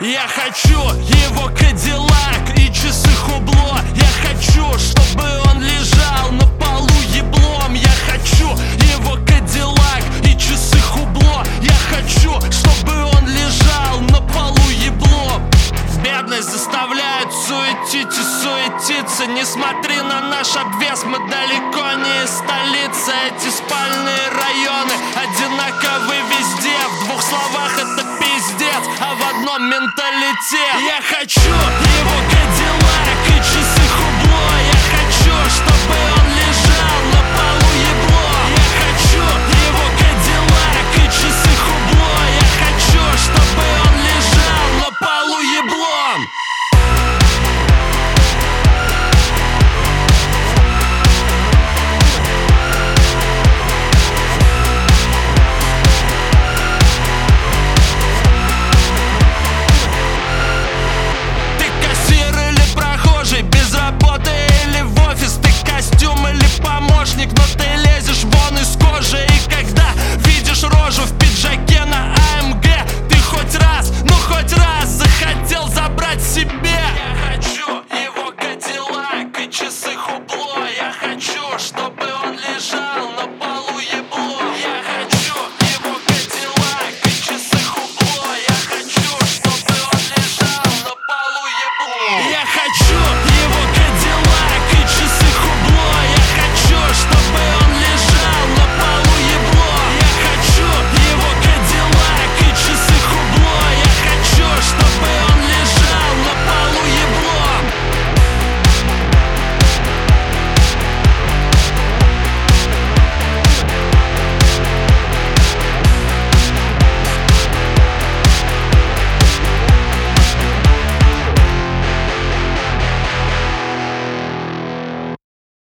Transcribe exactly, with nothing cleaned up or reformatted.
Я хочу его кадиллак и часы хубло. Я хочу, чтобы он лежал на полу еблом. Я хочу его кадиллак и часы хубло. Я хочу, чтобы он лежал на полу еблом. Бедность заставляет суетить и суетиться. Не смотри на наш обвес, мы далеко не из столицы. Эти спальные районы одинаковы везде. В двух словах это пиздец, а в одном менталитет. Я хочу его